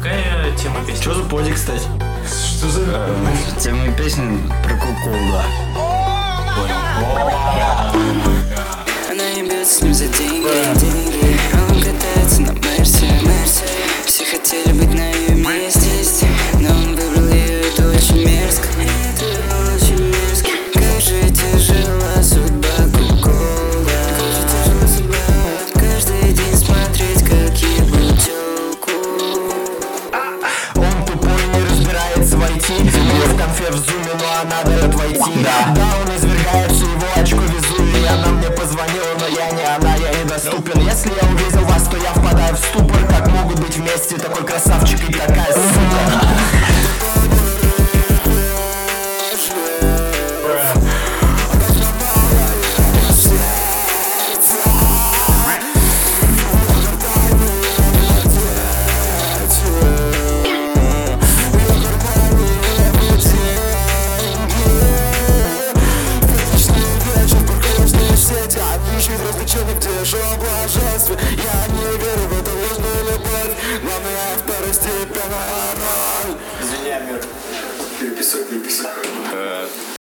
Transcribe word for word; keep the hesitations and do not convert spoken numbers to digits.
Какая тема песни? Что за подик, кстати? Что за... Тема песни про кукол, да. Она ебет с ним за деньги, деньги. Он катается на Мерсе, Мерсе. Все хотели быть на ее месте, но он выбрал ее, это очень мерзко. Это очень мерзко. Как же тяжела судьба кукола. Как же тяжела судьба. Каждый день смотреть, как ебут тёлку. Он тупой, не разбирается в ай ти. В конфе в зуме, но она дает войти. Да, да, он извергается, его очко везу. И она мне позвонила, но я не она, я недоступен. Если я увидел вас, то я впадаю в ступор. Как могут быть вместе такой красавчик и такая сука? Я не верю в эту ложную любовь. Главное второстепенная роль. Извини, Амир. Переписок, переписок.